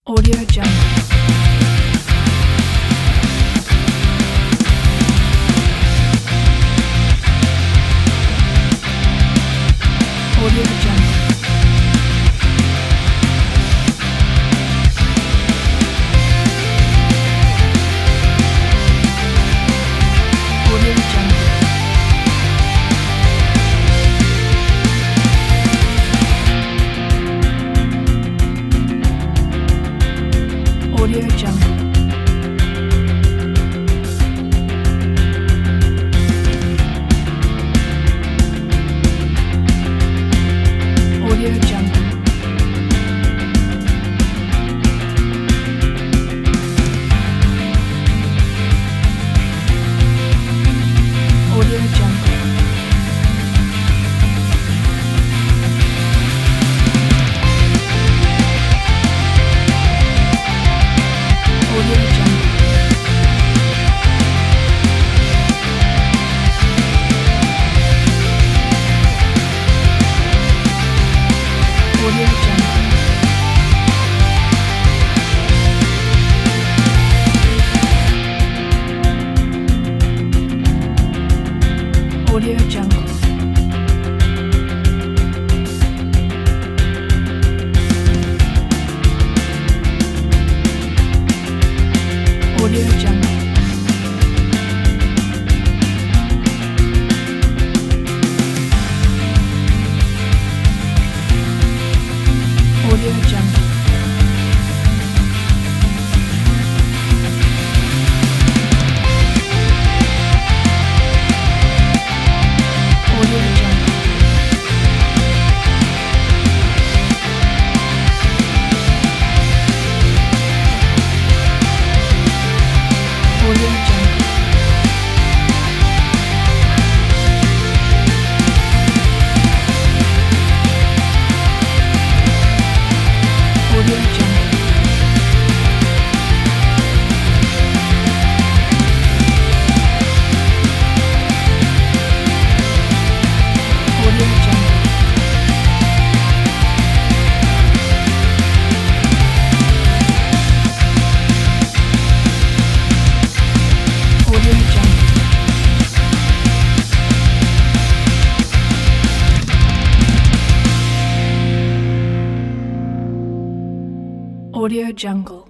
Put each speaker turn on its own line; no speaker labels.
Audio Jungle. Audio Jungle. Audio Jungle. Audio Jungle. Audio Jungle. Audio Jungle. Audio Jungle. Audio Jungle. Audio Jungle. Audio Jungle. Audio Jungle. Audio Jungle. Audio Jungle. Audio Jungle. Audio Jungle. Audio Jungle. Audio Jungle.